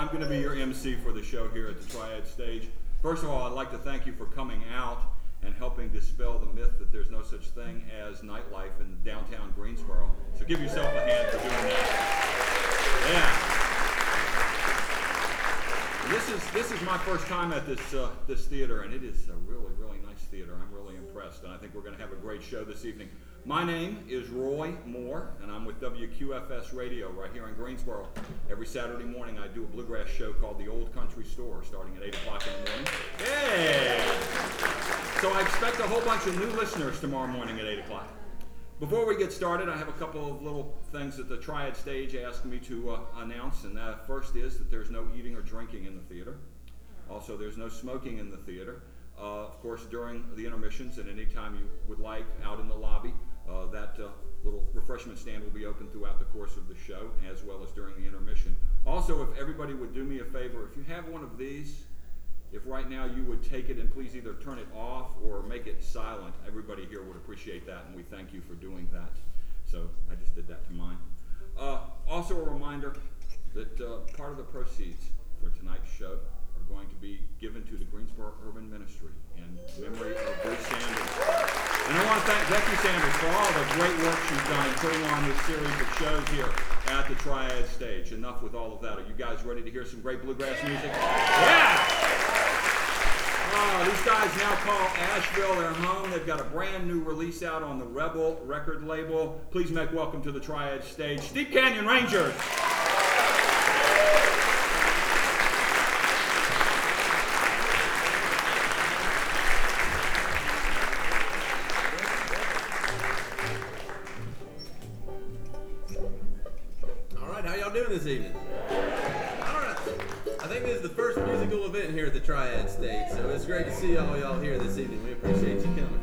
going to be your MC for the show here at the Triad Stage. First of all, I'd like to thank you for coming out and helping dispel the myth that there's no such thing as nightlife in downtown Greensboro. So give yourself a hand for doing that. Yeah. This is my first time at this theater, and it is a really, really nice theater. I'm really impressed, and I think we're going to have a great show this evening. My name is Roy Moore, and I'm with WQFS Radio right here in Greensboro. Every Saturday morning I do a bluegrass show called The Old Country Store, starting at 8 o'clock in the morning. Yeah! So I expect a whole bunch of new listeners tomorrow morning at 8 o'clock. Before we get started, I have a couple of little things that the Triad Stage asked me to announce, and that first is that there's no eating or drinking in the theater. Also, there's no smoking in the theater. Of course, during the intermissions and any time you would like out in the lobby, that little refreshment stand will be open throughout the course of the show, as well as during the intermission. Also, if everybody would do me a favor, if you have one of these, if right now you would take it and please either turn it off or make it silent, everybody here would appreciate that, and we thank you for doing that. So I just did that to mine. Also a reminder that part of the proceeds for tonight's show are going to be given to the Greensboro Urban Ministry in memory of Bruce Sanders. And I want to thank Becky Sanders for all the great work she's done in putting on this series of shows here at the Triad Stage. Enough with all of that. Are you guys ready to hear some great bluegrass music? Yeah! These guys now call Asheville their home. They've got a brand new release out on the Rebel record label. Please make welcome to the Triad Stage, Steep Canyon Rangers. All right, how y'all doing this evening? I think this is the first musical event here at the Triad Stage, so it's great to see all y'all here this evening. We appreciate you coming.